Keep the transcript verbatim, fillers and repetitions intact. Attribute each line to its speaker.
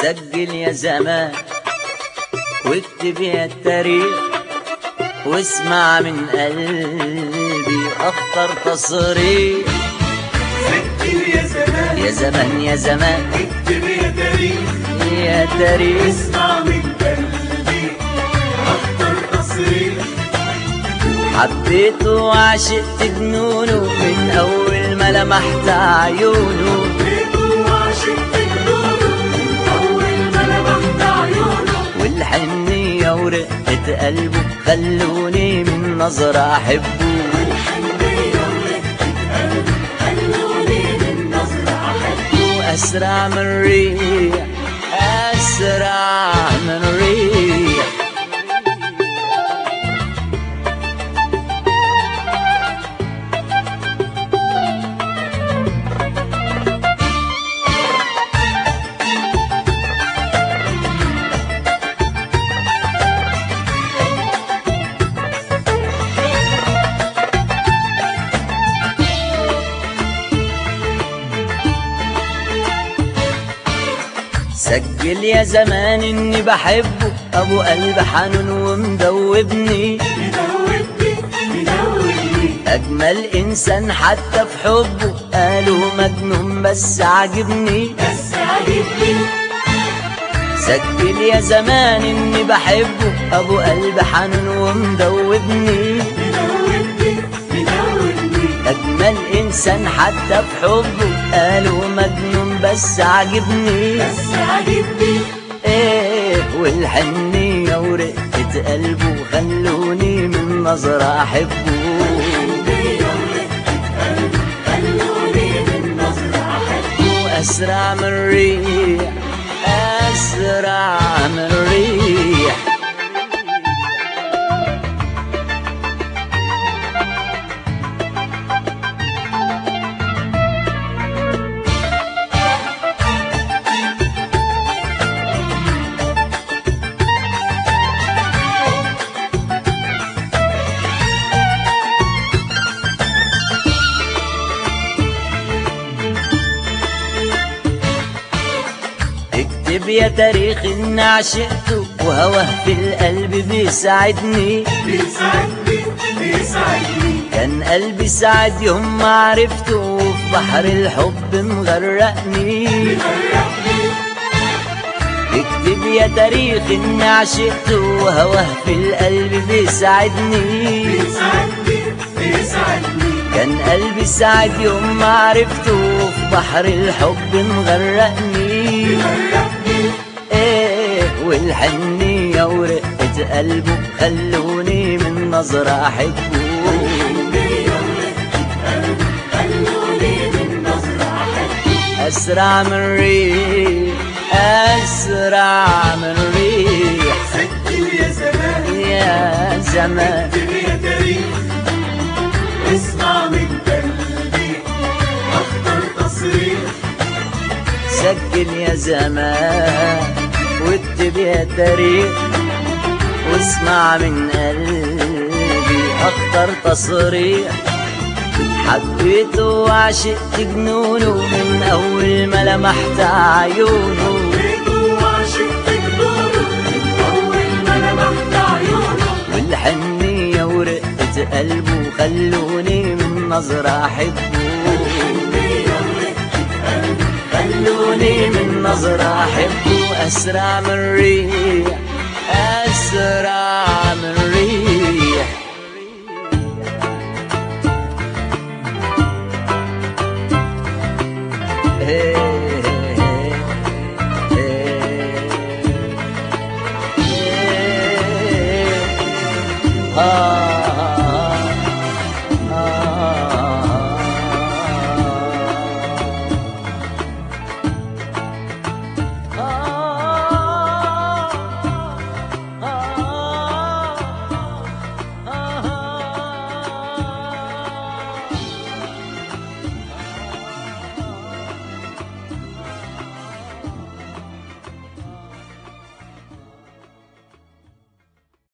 Speaker 1: سجل يا زمان واكتب يا التاريخ، واسمع من قلبي اخطر تصريح.
Speaker 2: سجل يا زمان
Speaker 1: يا زمان يا زمان
Speaker 2: اكتب يا تاريخ،
Speaker 1: يا تاريخ
Speaker 2: اسمع من قلبي اخطر تصريح.
Speaker 1: حبيته وعشقت جنونه من اول ما لمحت عيونه،
Speaker 2: حبيته وعشقت جنونه من اول ما لمحت عيونه،
Speaker 1: والحنية ورقة قلبه خلوني من نظرة احبه.
Speaker 2: والحنية ورقة قلبه خلوني من نظرة احبه.
Speaker 1: أسرع من الريح أسرع من الريح. سجل يا زمان اني بحبه، ابو قلب حنون ومدوبني،
Speaker 2: مدوبني مدوبني
Speaker 1: اجمل انسان حتى في حبه، قالوا مجنون بس عاجبني
Speaker 2: بس عاجبني.
Speaker 1: سجل يا زمان اني بحبه، ابو قلب حنون ومدوبني،
Speaker 2: مدوبني مدوبني
Speaker 1: اجمل انسان حتى في حبه، قالوا مجنون بس عاجبني
Speaker 2: بس عاجبني.
Speaker 1: ايه والحنية ورقة قلبه خلوني من نظرة احبه.
Speaker 2: والحنية ورقة قلبه خلوني من نظرة احبه.
Speaker 1: واسرع من الريح اسرع من الريح. اكتب يا تاريخ ان عشقته، وهواه في القلب بيساعدني،
Speaker 2: بيساعدني بيساعدني.
Speaker 1: كان قلبي سعد يوم ما عرفته، وفي بحر الحب مغرقني.
Speaker 2: بيغرقني
Speaker 1: اكتب يا تاريخ ان عشقته، وهواه في القلب بيساعدني،
Speaker 2: بيساعدني بيساعدني.
Speaker 1: كان قلبي سعد يوم ما عرفته، وفي بحر الحب مغرقني.
Speaker 2: بيغرقني
Speaker 1: ايه والحنية ورقة قلبه خلوني من نظرة احبه.
Speaker 2: والحنية ورقة قلبه خلوني من نظرة احبه.
Speaker 1: اسرع من الريح اسرع من الريح.
Speaker 2: سجل يا زمان
Speaker 1: يا زمان
Speaker 2: اكتب يا تاريخ، اسمع من قلبي اخطر تصريح.
Speaker 1: سجل يا زمان واكتب يا تاريخ، واسمع من قلبي اخطر تصريح. حبيته وعشقت جنونه من اول ما لمحت عيونه،
Speaker 2: حبيته وعشقت جنونه من اول ما لمحت عيونه،
Speaker 1: والحنية ورقة قلبه خلوني من نظرة احبه.
Speaker 2: والحنية ورقة قلبه
Speaker 1: خلوني من نظرة احبه. اسرع من الريح اسرع